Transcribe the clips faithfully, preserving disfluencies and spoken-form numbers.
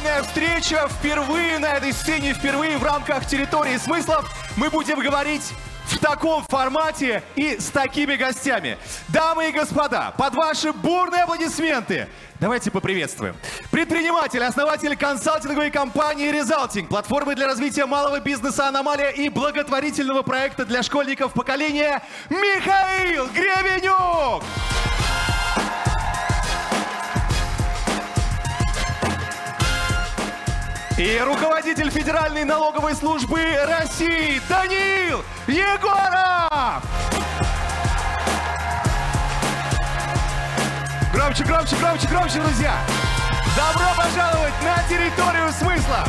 уникальная встреча впервые на этой сцене, впервые в рамках территории смыслов. Мы будем говорить в таком формате и с такими гостями. Дамы и господа, под ваши бурные аплодисменты давайте поприветствуем. Предприниматель, основатель консалтинговой компании Resulting, платформы для развития малого бизнеса «Аномалия» и благотворительного проекта для школьников поколения Михаил Гребенюк. И руководитель Федеральной налоговой службы России Даниил Егоров! Громче, громче, громче, громче, друзья! Добро пожаловать на территорию смысла!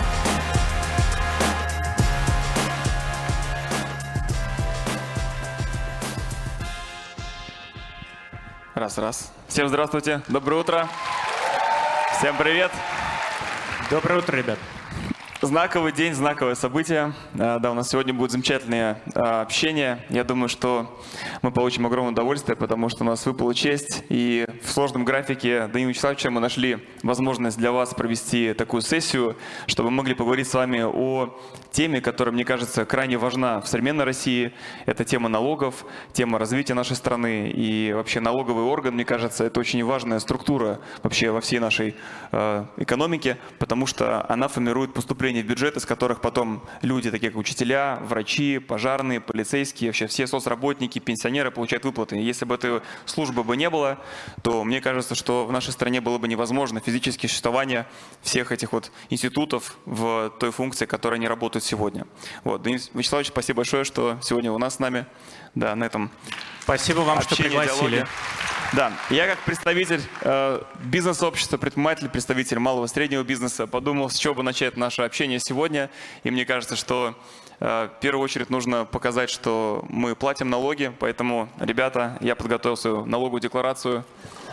Раз, раз. Всем здравствуйте, доброе утро. Всем привет. Доброе утро, ребят. Знаковый день, знаковое событие. Да, у нас сегодня будет замечательное общение. Я думаю, что мы получим огромное удовольствие, потому что у нас выпала честь. И в сложном графике Даниила Вячеславовича мы нашли возможность для вас провести такую сессию, чтобы мы могли поговорить с вами о теме, которая, мне кажется, крайне важна в современной России. Это тема налогов, тема развития нашей страны. И вообще налоговый орган, мне кажется, это очень важная структура вообще во всей нашей э, экономике, потому что она формирует поступление в бюджет, из которых потом люди, такие как учителя, врачи, пожарные, полицейские, вообще все соцработники, пенсионеры получают выплаты. И если бы этой службы бы не было, то мне кажется, что в нашей стране было бы невозможно физическое существование всех этих вот институтов в той функции, которой они работают сегодня. Вот. Даниил Вячеславович, спасибо большое, что сегодня у нас с нами. Да, на этом. Спасибо вам, общении, что пригласили. Диалоге. Да, я как представитель э, бизнес-сообщества, предприниматель, представитель малого и среднего бизнеса подумал, с чего бы начать наше общение сегодня. И мне кажется, что э, в первую очередь нужно показать, что мы платим налоги. Поэтому, ребята, я подготовил свою налоговую декларацию.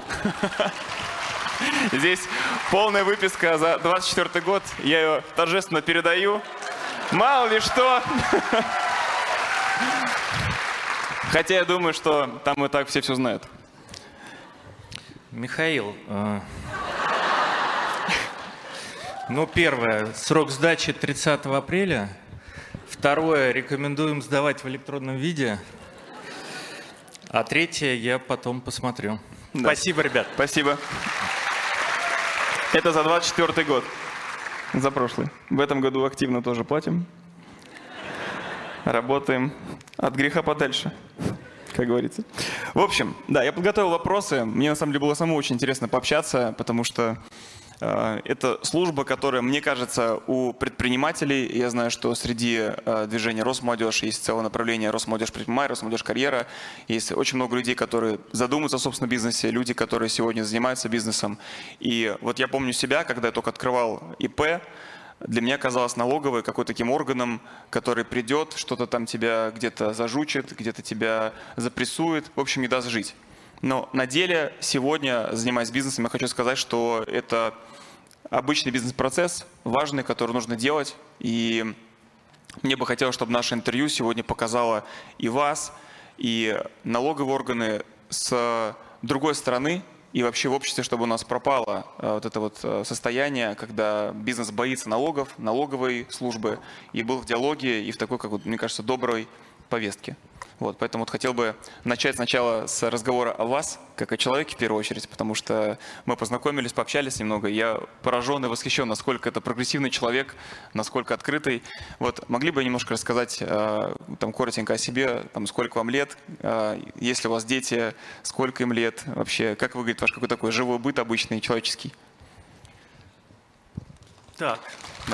Здесь полная выписка за двадцать четвёртый год. Я ее торжественно передаю. Мало ли что. Хотя я думаю, что там и так все все знают. Михаил, э, ну, первое, срок сдачи тридцатого апреля. Второе, рекомендуем сдавать в электронном виде. А третье, я потом посмотрю. Да. Спасибо, ребят. Спасибо. Это за двадцать четвёртый год. За прошлый. В этом году активно тоже платим. Работаем от греха подальше, как говорится. В общем, да, я подготовил вопросы. Мне на самом деле было самому очень интересно пообщаться, потому что э, это служба, которая, мне кажется, у предпринимателей, я знаю, что среди э, движения Росмолодежь есть целое направление Росмолодежь предпринимает, Росмолодежь карьера. Есть очень много людей, которые задумываются о собственном бизнесе, люди, которые сегодня занимаются бизнесом. И вот я помню себя, когда я только открывал ИП, для меня казалось налоговой какой-то таким органом, который придет, что-то там тебя где-то зажучит, где-то тебя запрессует, в общем, не даст жить. Но на деле сегодня, занимаясь бизнесом, я хочу сказать, что это обычный бизнес-процесс, важный, который нужно делать. И мне бы хотелось, чтобы наше интервью сегодня показало и вас, и налоговые органы с другой стороны, и вообще в обществе, чтобы у нас пропало э, вот это вот э, состояние, когда бизнес боится налогов, налоговой службы, и был в диалоге, и в такой, как вот, мне кажется, доброй повестке. Вот, поэтому вот хотел бы начать сначала с разговора о вас, как о человеке в первую очередь, потому что мы познакомились, пообщались немного, и я поражен и восхищен, насколько это прогрессивный человек, насколько открытый. Вот, могли бы немножко рассказать э, там, коротенько о себе, там, сколько вам лет, э, есть ли у вас дети, сколько им лет, вообще, как выглядит ваш какой такой живой быт обычный, человеческий? Так. Да.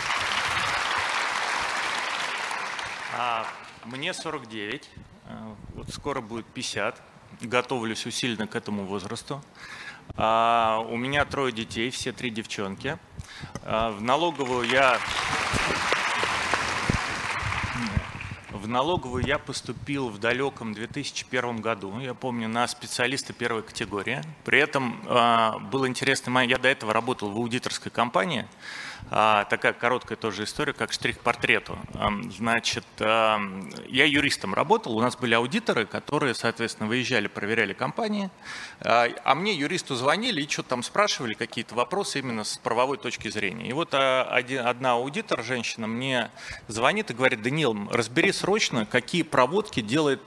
А, мне сорок девять, вот скоро будет пятьдесят, готовлюсь усиленно к этому возрасту. А, у меня трое детей, все три девчонки. А, в налоговую я... В налоговую я поступил в далеком две тысячи первом году, я помню, на специалиста первой категории. При этом э, был интересный момент, я до этого работал в аудиторской компании, э, такая короткая тоже история, как штрих к портрету. Э, значит, э, я юристом работал, у нас были аудиторы, которые, соответственно, выезжали, проверяли компании, э, а мне юристу звонили и что-то там спрашивали, какие-то вопросы именно с правовой точки зрения. И вот э, один, одна аудитор, женщина, мне звонит и говорит: Даниил, разбери срочно, какие проводки делает